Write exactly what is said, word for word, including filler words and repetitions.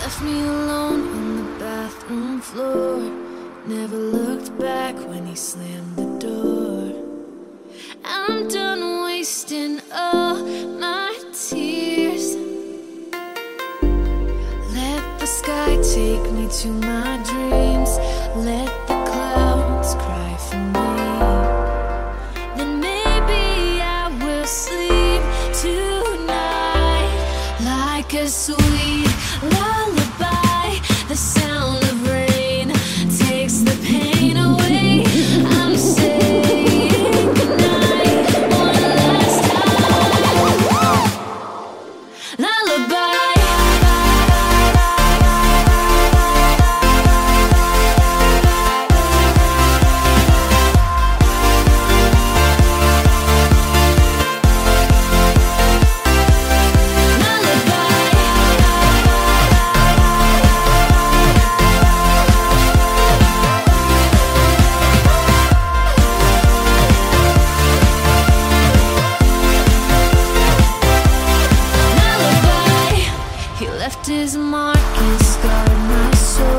left me alone on the bathroom floor. Never looked back when he slammed the door. I'm done wasting all my tears. Let the sky take me to my dreams. Let the clouds cry for me. Then maybe I will sleep tonight like a sweet lullaby. The sound of rain takes the pain away. I'm saying goodnight one last time. Lullaby. Left his mark and scarred my soul.